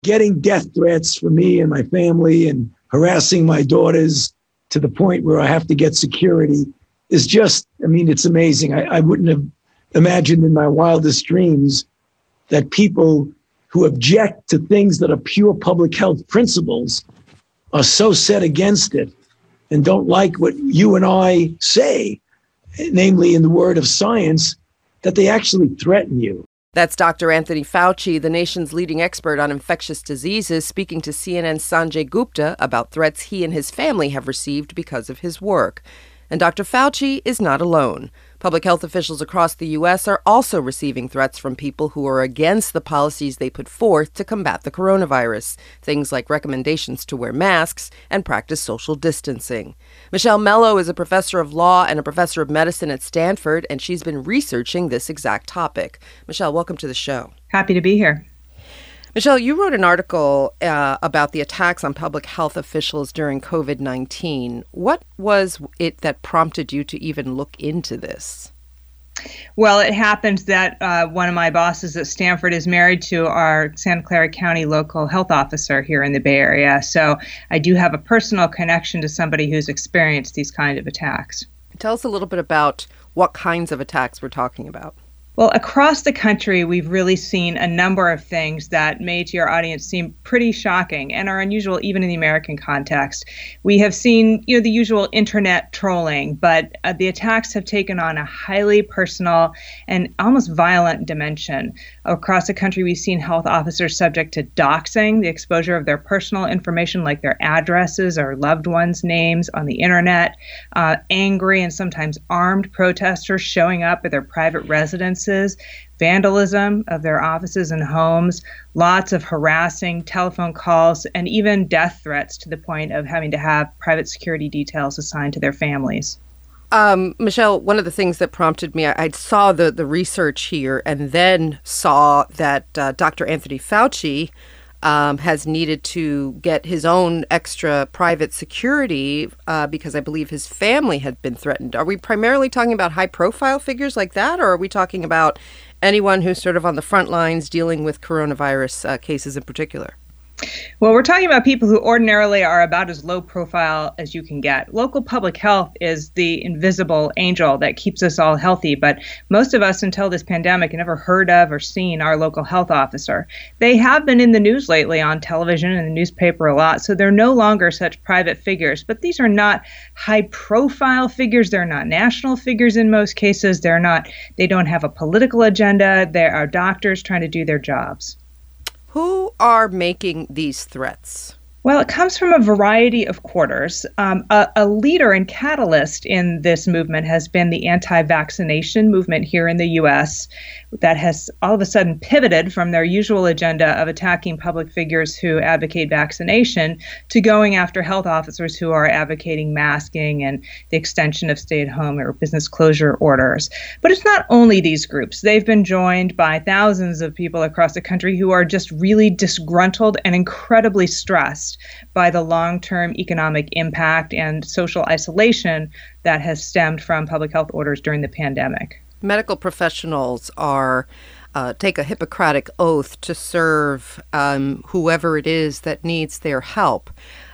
getting death threats for me and my family and harassing my daughters to the point where I have to get security is just, it's amazing. I wouldn't have imagined in my wildest dreams that people who object to things that are pure public health principles are so set against it and don't like what you and I say, namely in the word of science, that they actually threaten you. That's Dr. Anthony Fauci, the nation's leading expert on infectious diseases, speaking to CNN's Sanjay Gupta about threats he and his family have received because of his work. And Dr. Fauci is not alone. Public health officials across the U.S. are also receiving threats from people who are against the policies they put forth to combat the coronavirus, things like recommendations to wear masks and practice social distancing. Michelle Mello is a professor of law and a professor of medicine at Stanford, and she's been researching this exact topic. Michelle, welcome to the show. Happy to be here. Michelle, you wrote an article about the attacks on public health officials during COVID-19. What was it that prompted you to even look into this? Well, it happened that one of my bosses at Stanford is married to our Santa Clara County local health officer here in the Bay Area. So I do have a personal connection to somebody who's experienced these kind of attacks. Tell us a little bit about what kinds of attacks we're talking about. Well, across the country, we've really seen a number of things that may to your audience seem pretty shocking and are unusual even in the American context. We have seen, the usual internet trolling, but the attacks have taken on a highly personal and almost violent dimension. Across the country, we've seen health officers subject to doxing, the exposure of their personal information like their addresses or loved ones' names on the internet, angry and sometimes armed protesters showing up at their private residences, vandalism of their offices and homes, lots of harassing telephone calls, and even death threats to the point of having to have private security details assigned to their families. Michelle, one of the things that prompted me, I saw the research here and then saw that Dr. Anthony Fauci has needed to get his own extra private security because I believe his family had been threatened. Are we primarily talking about high-profile figures like that, or are we talking about anyone who's sort of on the front lines dealing with coronavirus cases in particular? Well, we're talking about people who ordinarily are about as low profile as you can get. Local public health is the invisible angel that keeps us all healthy, but most of us until this pandemic never heard of or seen our local health officer. They have been in the news lately on television and the newspaper a lot, so they're no longer such private figures. But these are not high profile figures. They're not national figures in most cases. They don't have a political agenda. They are doctors trying to do their jobs. Who are making these threats? Well, it comes from a variety of quarters. A leader and catalyst in this movement has been the anti-vaccination movement here in the U.S. that has all of a sudden pivoted from their usual agenda of attacking public figures who advocate vaccination to going after health officers who are advocating masking and the extension of stay-at-home or business closure orders. But it's not only these groups. They've been joined by thousands of people across the country who are just really disgruntled and incredibly stressed by the long-term economic impact and social isolation that has stemmed from public health orders during the pandemic. Medical professionals take a Hippocratic oath to serve whoever it is that needs their help.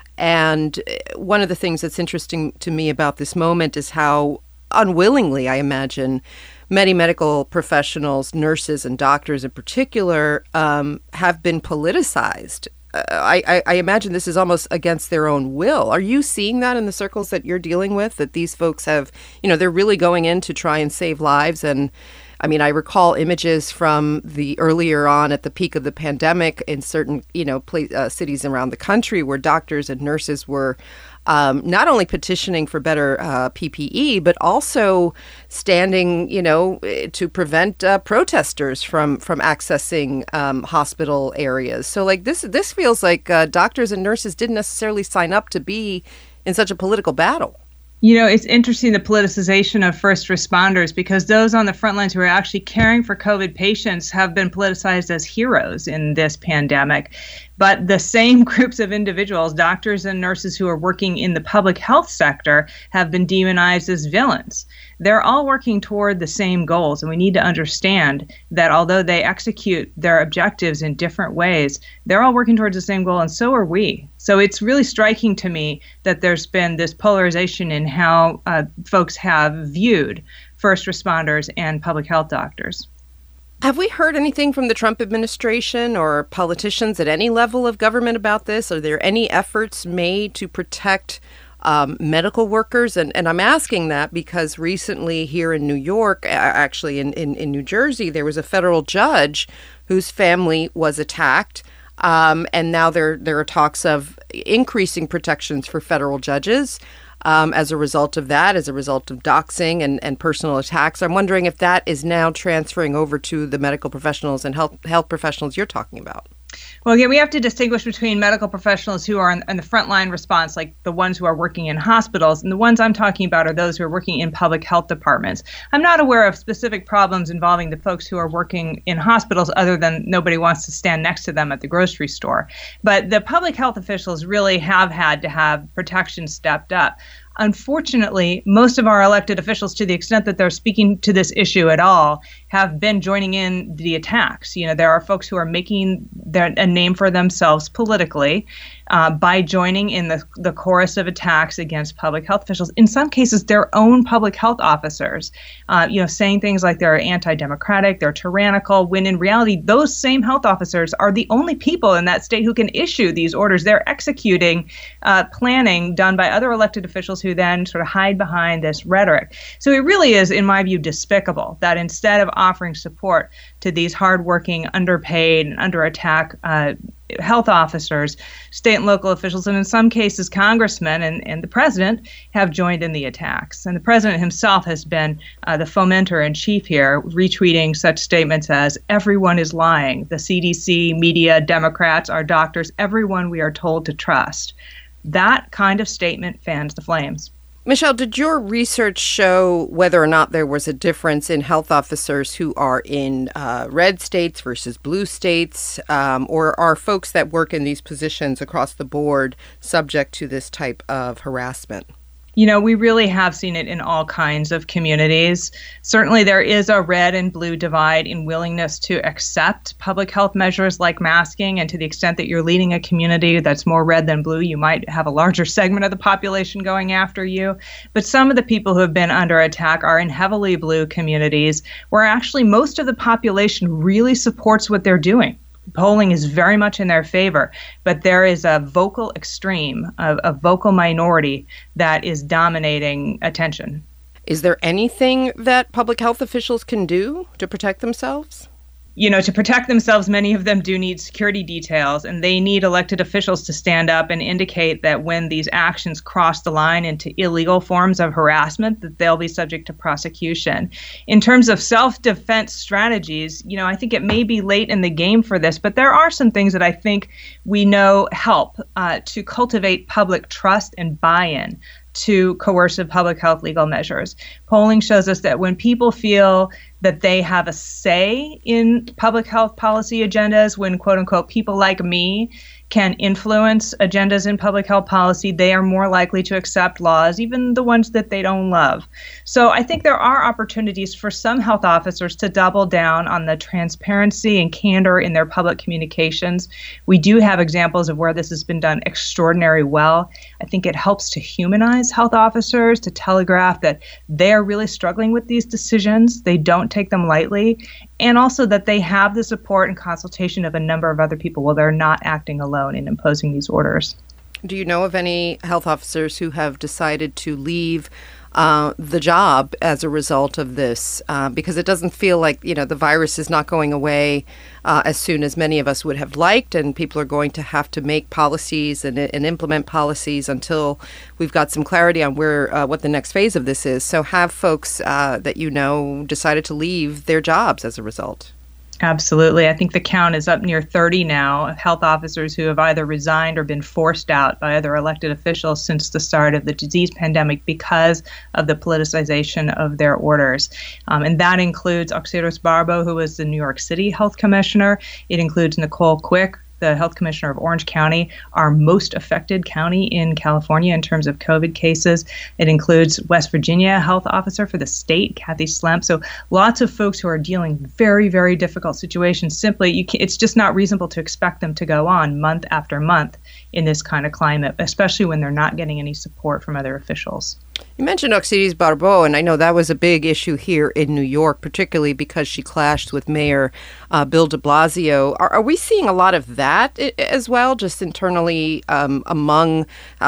And one of the things that's interesting to me about this moment is how unwillingly, I imagine, many medical professionals, nurses and doctors in particular, have been politicized. I imagine this is almost against their own will. Are you seeing that in the circles that you're dealing with, that these folks have, they're really going in to try and save lives? And I recall images from the earlier on at the peak of the pandemic in certain, cities around the country where doctors and nurses were not only petitioning for better PPE, but also standing, to prevent protesters from accessing hospital areas. So this feels like doctors and nurses didn't necessarily sign up to be in such a political battle. It's interesting, the politicization of first responders, because those on the front lines who are actually caring for COVID patients have been politicized as heroes in this pandemic. But the same groups of individuals, doctors and nurses who are working in the public health sector, have been demonized as villains. they're all working toward the same goals. And we need to understand that although they execute their objectives in different ways, they're all working towards the same goal, and so are we. So it's really striking to me that there's been this polarization in how folks have viewed first responders and public health doctors. Have we heard anything from the Trump administration or politicians at any level of government about this? Are there any efforts made to protect medical workers? And I'm asking that because recently here in New York, actually in New Jersey, there was a federal judge whose family was attacked. And now there are talks of increasing protections for federal judges as a result of that, as a result of doxing and personal attacks. I'm wondering if that is now transferring over to the medical professionals and health professionals you're talking about. Well, again, we have to distinguish between medical professionals who are in the frontline response, like the ones who are working in hospitals, and the ones I'm talking about are those who are working in public health departments. I'm not aware of specific problems involving the folks who are working in hospitals other than nobody wants to stand next to them at the grocery store. But the public health officials really have had to have protection stepped up. Unfortunately, most of our elected officials, to the extent that they're speaking to this issue at all, have been joining in the attacks. You know, there are folks who are making a name for themselves politically by joining in the chorus of attacks against public health officials. In some cases, their own public health officers, saying things like they're anti-democratic, they're tyrannical, when in reality, those same health officers are the only people in that state who can issue these orders. They're executing planning done by other elected officials who then sort of hide behind this rhetoric. So it really is, in my view, despicable that instead of offering support to these hardworking, underpaid, and under attack health officers, state and local officials, and in some cases congressmen and the president have joined in the attacks. And the president himself has been the fomenter in chief here, retweeting such statements as, "Everyone is lying. The CDC, media, Democrats, our doctors, everyone we are told to trust." That kind of statement fans the flames. Michelle, did your research show whether or not there was a difference in health officers who are in red states versus blue states, or are folks that work in these positions across the board subject to this type of harassment? You know, we really have seen it in all kinds of communities. Certainly there is a red and blue divide in willingness to accept public health measures like masking. And to the extent that you're leading a community that's more red than blue, you might have a larger segment of the population going after you. But some of the people who have been under attack are in heavily blue communities where actually most of the population really supports what they're doing. Polling is very much in their favor, but there is a vocal extreme, a vocal minority that is dominating attention. Is there anything that public health officials can do to protect themselves? You know, to protect themselves, many of them do need security details, and they need elected officials to stand up and indicate that when these actions cross the line into illegal forms of harassment, that they'll be subject to prosecution. In terms of self-defense strategies, you know, I think it may be late in the game for this, but there are some things that I think we know help to cultivate public trust and buy-in to coercive public health legal measures. Polling shows us that when people feel that they have a say in public health policy agendas, when, quote unquote, people like me can influence agendas in public health policy, they are more likely to accept laws, even the ones that they don't love. So I think there are opportunities for some health officers to double down on the transparency and candor in their public communications. We do have examples of where this has been done extraordinarily well. I think it helps to humanize health officers, to telegraph that they are really struggling with these decisions. They don't take them lightly. And also that they have the support and consultation of a number of other people while they're not acting alone in imposing these orders. Do you know of any health officers who have decided to leave the job as a result of this? Because it doesn't feel like, you know, the virus is not going away as soon as many of us would have liked, and people are going to have to make policies and implement policies until we've got some clarity on what the next phase of this is. So have folks that you know decided to leave their jobs as a result? Absolutely. I think the count is up near 30 now of health officers who have either resigned or been forced out by other elected officials since the start of the disease pandemic because of the politicization of their orders. And that includes Oxirris Barbo, who was the New York City health commissioner. It includes Nicole Quick, the health commissioner of Orange County, our most affected county in California in terms of COVID cases. It includes West Virginia health officer for the state, Kathy Slemp. So lots of folks who are dealing with very, very difficult situations. Simply, it's just not reasonable to expect them to go on month after month in this kind of climate, especially when they're not getting any support from other officials. You mentioned Oxiris Barbeau, and I know that was a big issue here in New York, particularly because she clashed with Mayor Bill de Blasio. Are we seeing a lot of that as well, just internally among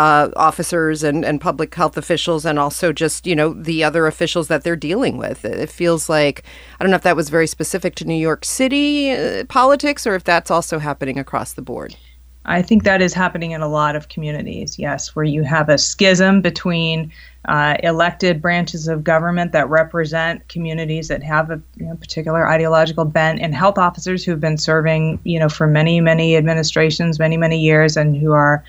officers and public health officials, and also just, the other officials that they're dealing with? It feels like, I don't know if that was very specific to New York City politics or if that's also happening across the board. I think that is happening in a lot of communities, yes, where you have a schism between elected branches of government that represent communities that have a particular ideological bent, and health officers who've been serving, for many, many administrations, many, many years, and who are,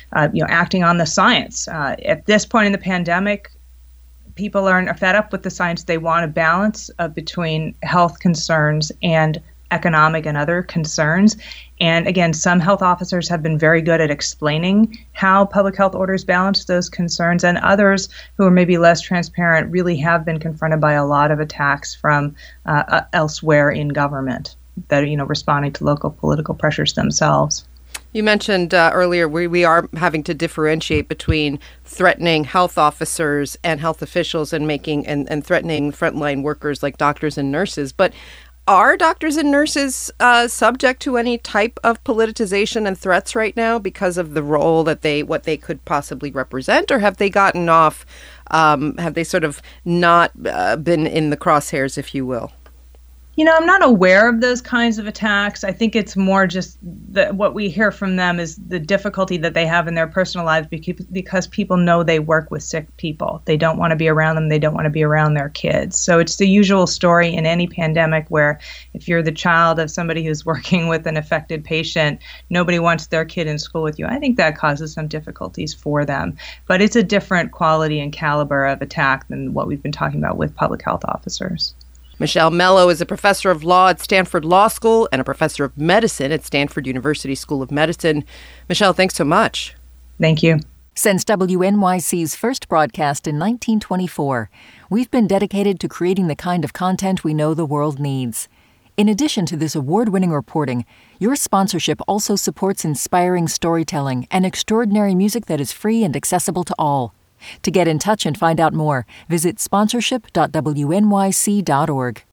acting on the science. At this point in the pandemic, people are fed up with the science. They want a balance between health concerns and economic and other concerns. And again, some health officers have been very good at explaining how public health orders balance those concerns, and others who are maybe less transparent really have been confronted by a lot of attacks from elsewhere in government that are, responding to local political pressures themselves. You mentioned earlier we are having to differentiate between threatening health officers and health officials and threatening frontline workers like doctors and nurses. But are doctors and nurses subject to any type of politicization and threats right now because of the role that what they could possibly represent, or have they gotten off? Have they sort of not been in the crosshairs, if you will? I'm not aware of those kinds of attacks. I think it's more just what we hear from them is the difficulty that they have in their personal lives because people know they work with sick people. They don't want to be around them. They don't want to be around their kids. So it's the usual story in any pandemic where if you're the child of somebody who's working with an affected patient, nobody wants their kid in school with you. I think that causes some difficulties for them. But it's a different quality and caliber of attack than what we've been talking about with public health officers. Michelle Mello is a professor of law at Stanford Law School and a professor of medicine at Stanford University School of Medicine. Michelle, thanks so much. Thank you. Since WNYC's first broadcast in 1924, we've been dedicated to creating the kind of content we know the world needs. In addition to this award-winning reporting, your sponsorship also supports inspiring storytelling and extraordinary music that is free and accessible to all. To get in touch and find out more, visit sponsorship.wnyc.org.